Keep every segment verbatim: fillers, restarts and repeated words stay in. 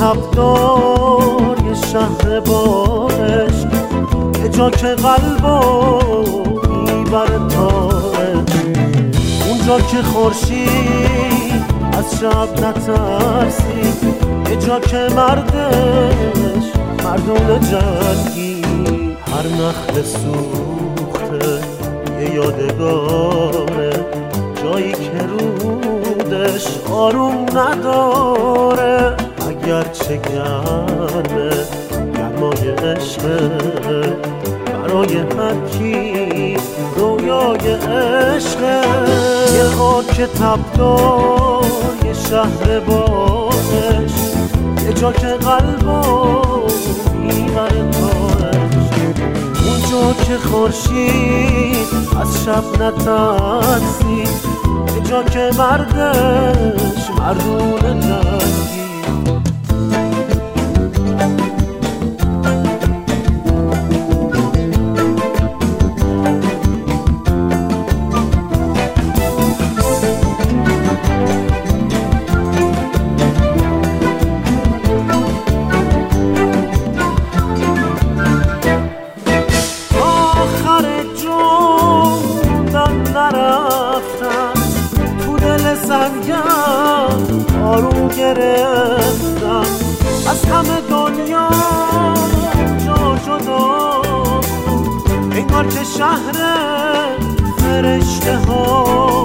تبدار یه شهر با عشق، یه جا که قلبو میبره تاش، اونجا که خورشید از شب نترسید، یه جا که مردش مردون جنگی. هر نخل سوخته یه یادگاره، جایی که رودش آروم نداره. اگر چه گرمه گرمای عشقه، برای هر کی رویای عشقه. یه خاک تبدار یه شهر با عشق، یه جا که قلبو میبره تاش، اونجا که خورشید از شب نترسید، یه جا که مردش مردون جنگی. تو دل سنگم آروم گرفتم، از همه دنیا جا جدا، انگار که شهر فرشته ها.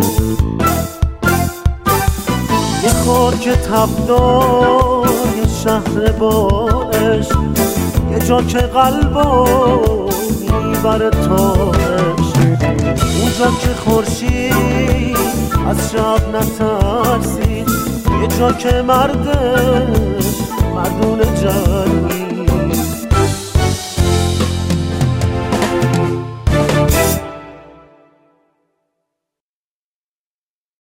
یه خاک تبدار یه شهر با عشق، یه جا که قلبو میبره تاش، اونجا که خورشید از شب نترسید، یه جا که مردش مردون جنگی.